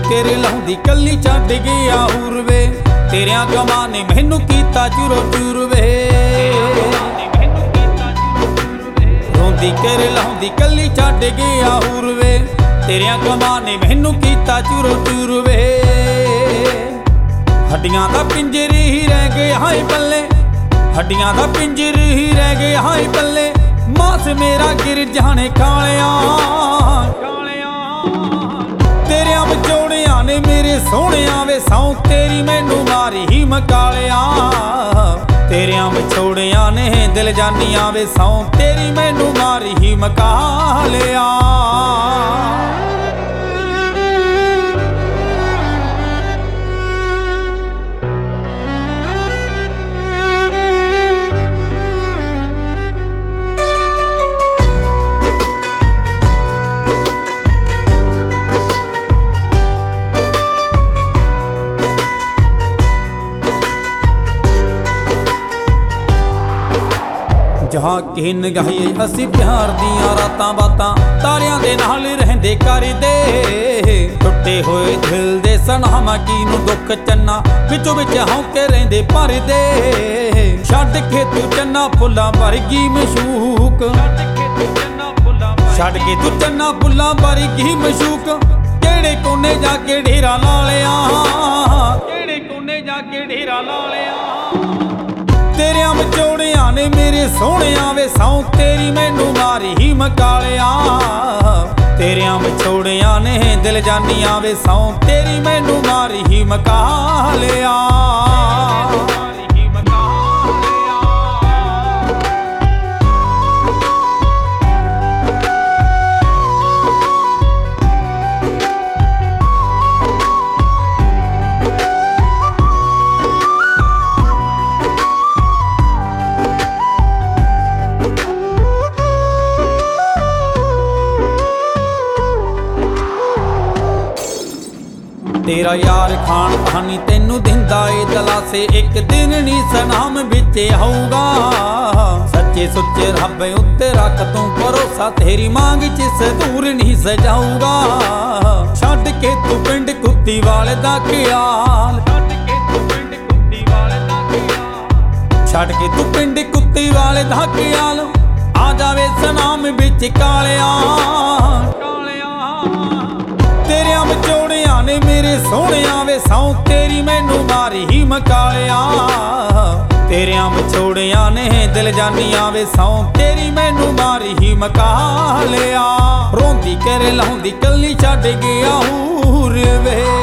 के रलाउंदी कल्ली छड्ड गया हूर वे तेरियां गमां ने मैनू कीता चूरो चूर वे रोंदी के रलाउंदी कल्ली छड्ड गया हूर वे तेरियां गमां ने मैनू कीता चूरो चूर वे हड्डियां दा पिंजर ही रह गए हाय पल्ले हड्डियां दा पिंजर ही रह गए हाय पल्ले मास मेरा गिर जाने कालिया तेरियां विचोड़ियां ने मेरे सोहणिया वे सौं तेरी मैनू मारी ही मकालिया तेरियां विछोड़ियां ने दिल जानियां वे सौं तेरी मैनू मारी ही मकालिया जहाँ कि नगाहिए असी प्यार दियां रातां बातां तारियां दे नाल रहंदे करदे टुटे होए दिल दे सनामा कीनू दुख चन्ना विचों विच हौंके रहिंदे भरदे छड्ड के तू चन्ना फुल्लां वर्गी मशूक छड्ड के तू चन्ना फुल्लां वर्गी मशूक केड़े कोने जाके डेरा ला लिया केड़े कोने जाके डेरा ला लिया तेरियां विचोड़ियां ने मेरे सोहणिया वे सौं तेरी मैनू मारी ही मकालिया तेरियां विछोड़ियां ने दिल जानियां वे सौं तेरी मैनू मारी ही मकालिया तेरा यार खान पानी तेनू दिंदा ए दलासे एक दिन नी सनाम बिच आऊगा सच्चे सुच्चे रब उत्ते रख तू भरोसा तेरी मांग च सदूर नहीं सजाऊगा छड्ड के तू पिंड कुत्ती वाले दा ख्याल छड्ड के तू पिंड कुत्ती वाले दा ख्याल आ जावे सनाम बिच कालिया तेरियां विचोड़ियां ने मेरे सोहणिया वे सौं तेरी मैनू मारी ही मकालिया तेरियां विछोड़ियां ने दिल जानियां वे सौं तेरी मैनू मारी ही मकालिया रोंदी के रलाउंदी कल्ली छड्ड गया हूर वे।